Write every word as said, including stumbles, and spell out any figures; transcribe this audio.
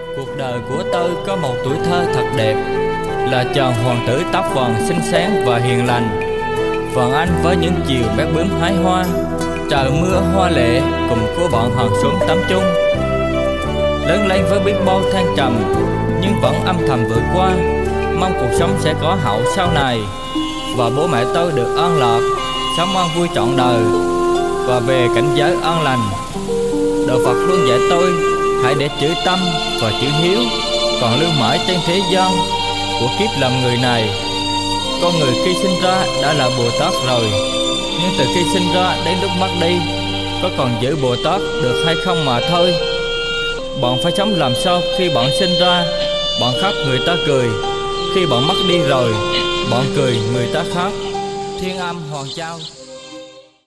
Cuộc đời của tôi có một tuổi thơ thật đẹp, là chàng hoàng tử tóc vàng xinh xắn và hiền lành. Còn anh với những chiều bát bướm hái hoa, trời mưa hoa lệ cùng cô bọn hàng xóm tắm chung. Lớn lên với biết bao thăng trầm, nhưng vẫn âm thầm vượt qua, mong cuộc sống sẽ có hậu sau này. Và bố mẹ tôi được an lạc, sống an vui trọn đời, và về cảnh giới an lành. Đạo Phật luôn dạy tôi hãy để chữ tâm và chữ hiếu còn lưu mãi trên thế gian của kiếp làm người này. Con người khi sinh ra đã là Bồ Tát rồi, nhưng từ khi sinh ra đến lúc mất đi, có còn giữ Bồ Tát được hay không mà thôi. Bạn phải sống làm sao khi bạn sinh ra, bạn khóc người ta cười, khi bạn mất đi rồi, bạn cười người ta khóc. Thiên Âm Hoàng Châu.